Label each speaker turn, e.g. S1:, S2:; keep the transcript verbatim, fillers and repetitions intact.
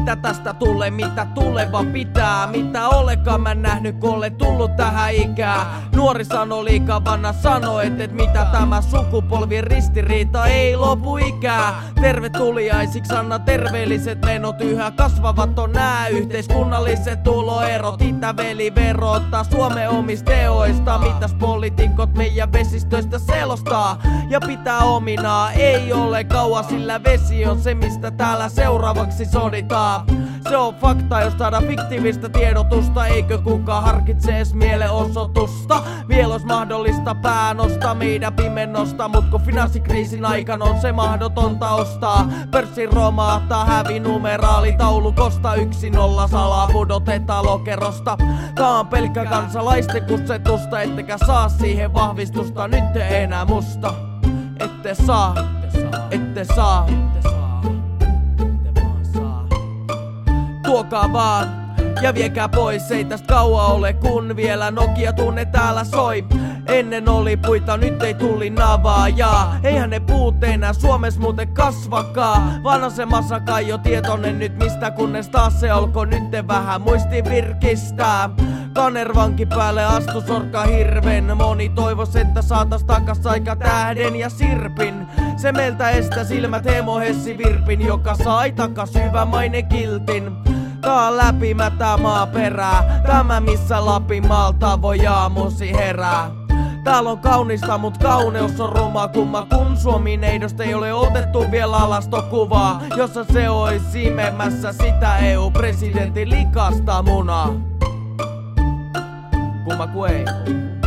S1: mitä tästä tulee, mitä tuleva pitää. Mitä olekaan mä nähnyt, kun olen tullut tähän ikään. Nuori sano liikaa, vanha sano, et, et mitä tämä sukupolvien ristiriita ei lopu ikään. Tervetuliaisiksi anna terveelliset menot, yhä kasvavat on nää yhteiskunnalliset tuloerot. Itäveli verottaa Suomen omista teoista, mitäs poliitikot meidän vesistöistä selostaa ja pitää ominaa. Ei ole kauan, sillä vesi on se, mistä täällä seuraavaksi soditaan. Se on fakta, jos saadaan fiktiivistä tiedotusta, eikö kukaan harkitse edes mielenosoitusta. Vielä olisi mahdollista päänosta meidän pimennosta, mut kun finanssikriisin aikana on se mahdotonta ostaa. Pörssin romahtaa hävinumeraali taulukosta, yksi nolla salaa pudotetaan lokerosta. Tää on pelkkä kansalaisten kussetusta, ettekä saa siihen vahvistusta, nyt te enää musta. Ette saa, ette saa, tuokaa vaan ja viekää pois, ei tästä kauan ole kun vielä Nokia tunne täällä soi. Ennen oli puita, nyt ei tuli navaajaa. Eihän ne puut enää Suomessa muuten kasvakaa. Vanhasemassa kai jo tietoinen nyt mistä, kunnes taas se olko nyt vähän muisti virkistää. Kanervanki päälle astu sorkka hirven. Moni toivos, että saatas takas aika tähden ja sirpin. Se meiltä estä silmät Hemo Hessi Virpin, joka sai takas hyvämainen kiltin. Tää läpimätä maaperää, tämä missä Lapin maalta voi aamusi herää. Täällä on kaunista, mut kauneus on ruma kumma, kun Suomi-neidosta ei ole otettu vielä alastokuvaa, jossa se ois imemässä sitä E U-presidentin likasta munaa. Kumma ku ei.